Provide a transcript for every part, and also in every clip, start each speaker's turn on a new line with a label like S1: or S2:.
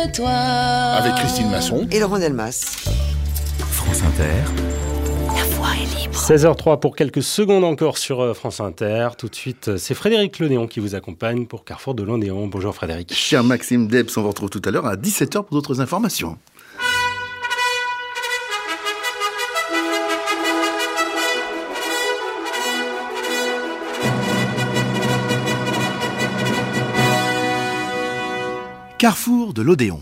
S1: toi.
S2: Avec Christine Masson
S3: et Laurent Delmas.
S4: France Inter.
S1: La voix est libre.
S5: 16h03 pour quelques secondes encore sur France Inter. Tout de suite, c'est Frédéric Lodéon qui vous accompagne pour Carrefour de Lodéon. Bonjour Frédéric.
S4: Cher Maxime Debs, on vous retrouve tout à l'heure à 17h pour d'autres informations. Carrefour de l'Odéon.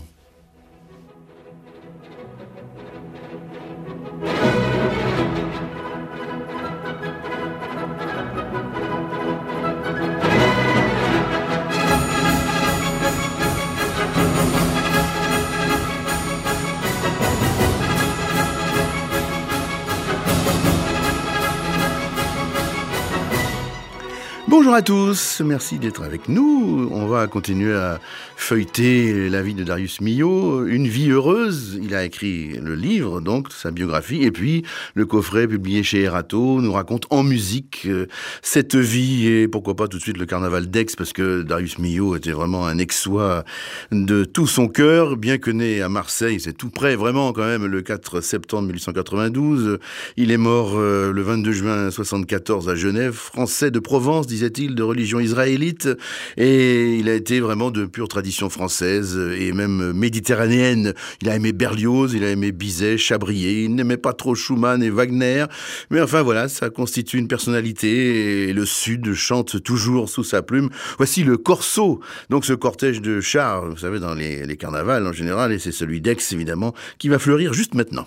S4: Bonjour à tous, merci d'être avec nous. On va continuer à feuilleter la vie de Darius Milhaud, Une vie heureuse. Il a écrit le livre, donc, sa biographie, et puis le coffret publié chez Erato nous raconte en musique cette vie, et pourquoi pas tout de suite le carnaval d'Aix, parce que Darius Milhaud était vraiment un Aixois de tout son cœur, bien que né à Marseille, c'est tout près, vraiment quand même, le 4 septembre 1892. Il est mort le 22 juin 1974 à Genève, français de Provence, disait-il, de religion israélite, et il a été vraiment de pure tradition française et même méditerranéenne. Il a aimé Berlioz, il a aimé Bizet, Chabrier, il n'aimait pas trop Schumann et Wagner, mais enfin voilà, ça constitue une personnalité et le Sud chante toujours sous sa plume. Voici le Corso, donc ce cortège de chars, vous savez, dans les carnavals en général, et c'est celui d'Aix évidemment, qui va fleurir juste maintenant.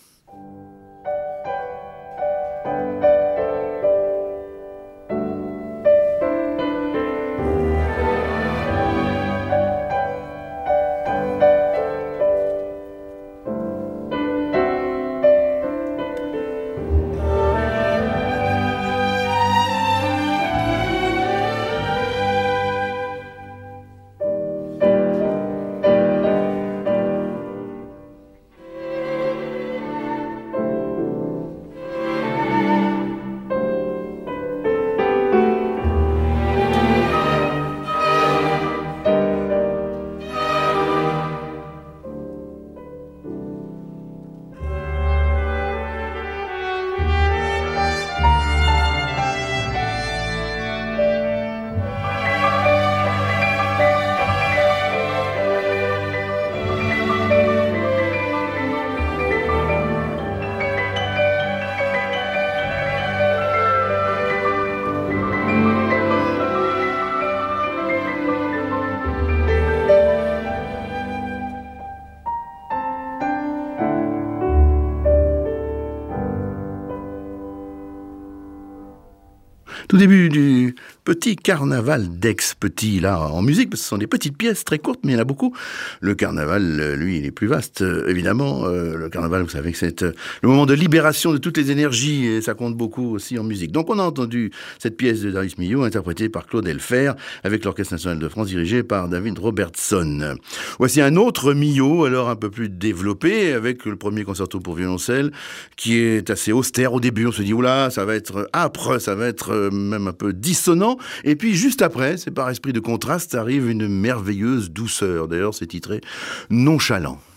S4: Tout début du petit carnaval d'Aix, petit là en musique, parce que ce sont des petites pièces très courtes, mais il y en a beaucoup. Le carnaval, lui, il est plus vaste, évidemment. Le carnaval, vous savez que c'est le moment de libération de toutes les énergies, et ça compte beaucoup aussi en musique. Donc on a entendu cette pièce de Darius Milhaud, interprétée par Claude Elfer, avec l'Orchestre National de France, dirigé par David Robertson. Voici un autre Milhaud, alors un peu plus développé, avec le premier concerto pour violoncelle, qui est assez austère au début. On se dit, oula, ça va être âpre, ça va être même un peu dissonant. Et puis juste après, c'est par esprit de contraste, arrive une merveilleuse douceur. D'ailleurs, c'est titré Nonchalant.